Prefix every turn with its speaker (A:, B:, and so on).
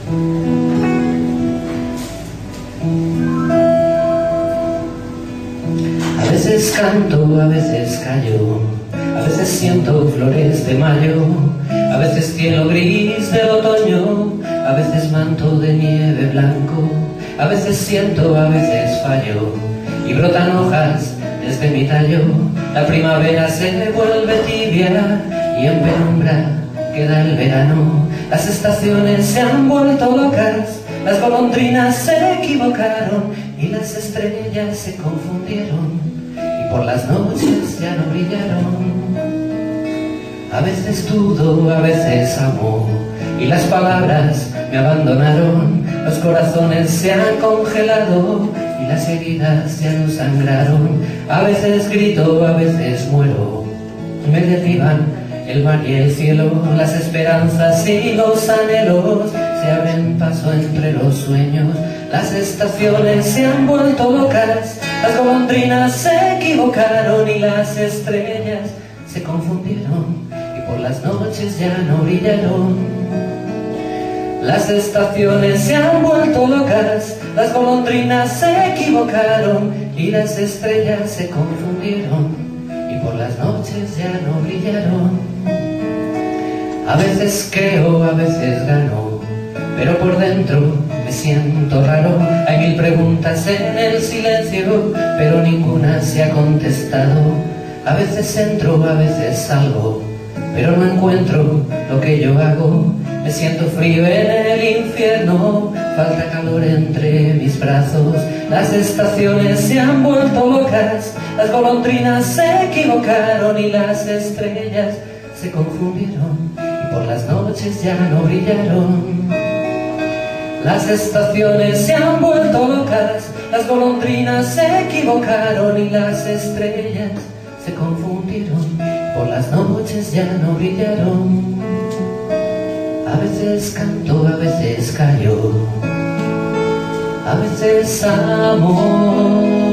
A: A veces canto, a veces callo, a veces siento flores de mayo, a veces cielo gris del otoño, a veces manto de nieve blanco, a veces siento, a veces fallo, y brotan hojas desde mi tallo. La primavera se vuelve tibia y en penumbra queda el verano. Las estaciones se han vuelto locas, las golondrinas se equivocaron y las estrellas se confundieron y por las noches ya no brillaron. A veces dudo, a veces amo, y las palabras me abandonaron. Los corazones se han congelado y las heridas ya no sangraron. A veces grito, a veces muero, me derriban el mar y el cielo. Las esperanzas y los anhelos se abren paso entre los sueños. Las estaciones se han vuelto locas, las golondrinas se equivocaron y las estrellas se confundieron y por las noches ya no brillaron. Las estaciones se han vuelto locas, las golondrinas se equivocaron y las estrellas se confundieron y por las noches ya no brillaron. A veces creo, a veces gano, pero por dentro me siento raro. Hay mil preguntas en el silencio, pero ninguna se ha contestado. A veces entro, a veces salgo, pero no encuentro lo que yo hago. Me siento frío en el infierno, falta calor entre mis brazos. Las estaciones se han vuelto locas, las golondrinas se equivocaron y las estrellas se confundieron y por las noches ya no brillaron. Las estaciones se han vuelto locas, las golondrinas se equivocaron y las estrellas se confundieron y por las noches ya no brillaron. A veces canto, a veces callo, a veces amo.